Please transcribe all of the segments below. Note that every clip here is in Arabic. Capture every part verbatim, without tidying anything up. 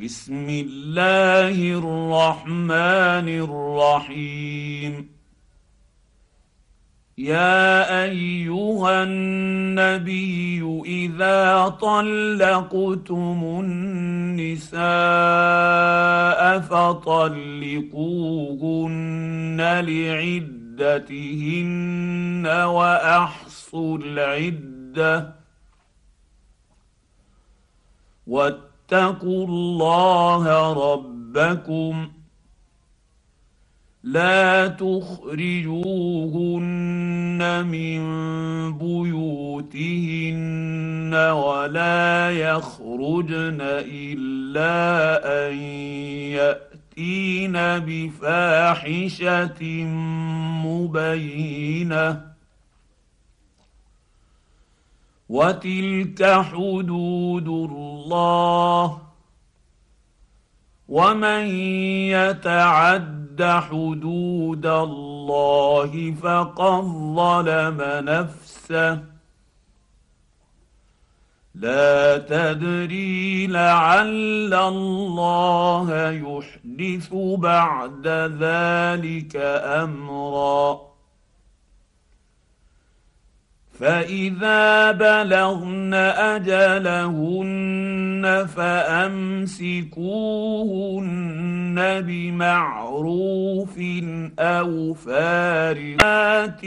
بسم الله الرحمن الرحيم. يا ايها النبي اذا طلقتم النساء فطلقوهن لعدتهن واحصوا العده واتقوا الله ربكم لا تخرجوهن من بيوتهن ولا يخرجن الا ان ياتين بفاحشه مبينه وتلك حدود الله ومن يتعد حدود الله فقد ظلم نفسه لا تدري لعل الله يحدث بعد ذلك امرا فاذا بلغن اجلهن فامسكوهن بمعروف او فارقات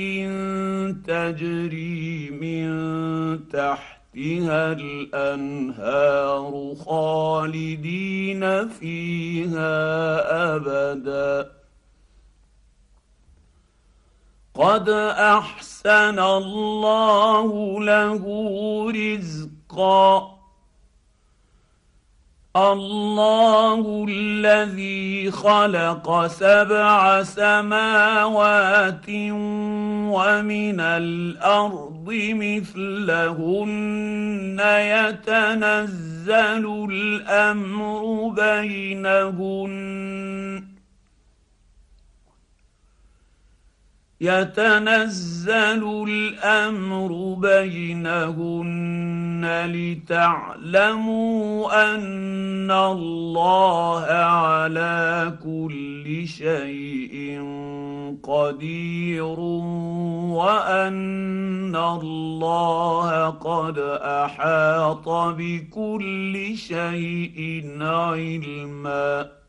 تجري من تحتها الانهار خالدين فيها ابدا قد احسن الله له رزقا الله الذي خلق سبع سماوات ومن الارض مثلهن يتنزل الامر بينهن يتنزل الامر بينهن لتعلموا ان الله على كل شيء قدير وان الله قد احاط بكل شيء علما